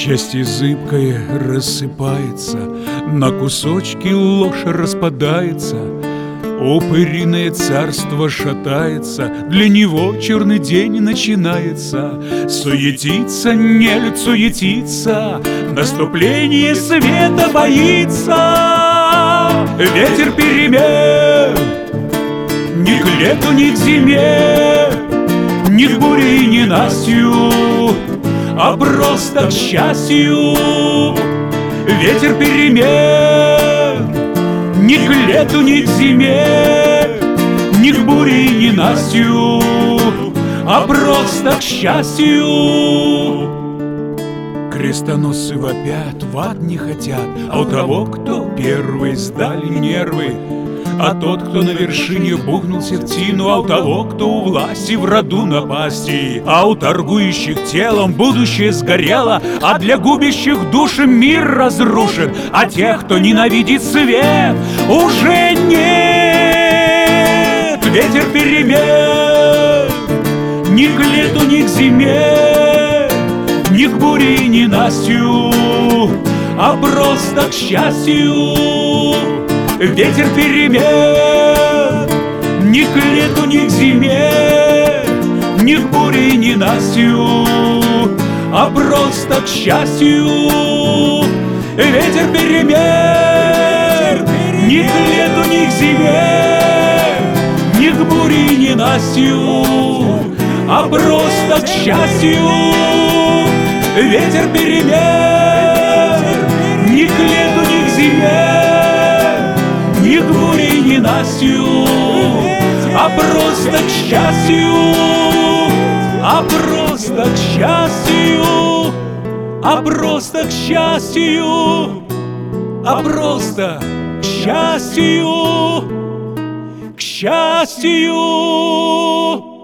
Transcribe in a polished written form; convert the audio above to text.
Счастье зыбкое рассыпается, на кусочки ложь распадается. Упыриное царство шатается, для него черный день начинается. Суетится, нелюдь суетится, наступление света боится. Ветер перемен ни к лету, ни к зиме, ни к буре и ненастью, а просто к счастью. Ветер перемен ни к лету, ни к зиме, ни к буре и ненастью, а просто к счастью. Крестоносцы вопят, в ад не хотят, а у того, кто первый, сдали нервы. А тот, кто на вершине бухнулся в тину, а у того, кто у власти в роду напасти. А у торгующих телом будущее сгорело, а для губящих души мир разрушен. А тех, кто ненавидит свет, уже нет. Ветер перемен ни к лету, ни к зиме, ни к буре и ненастью, а просто к счастью. Ветер перемен ни к лету, ни к зиме, ни к буре и ненастью, а просто к счастью. Ветер перемен ни к лету, ни к зиме, ни к буре и ненастью, а просто к счастью. Ветер перемен ни к лету, ни к зиме, ни к буре и ненастью, а просто к счастью, а просто к счастью, а просто к счастью, а просто к счастью, к счастью.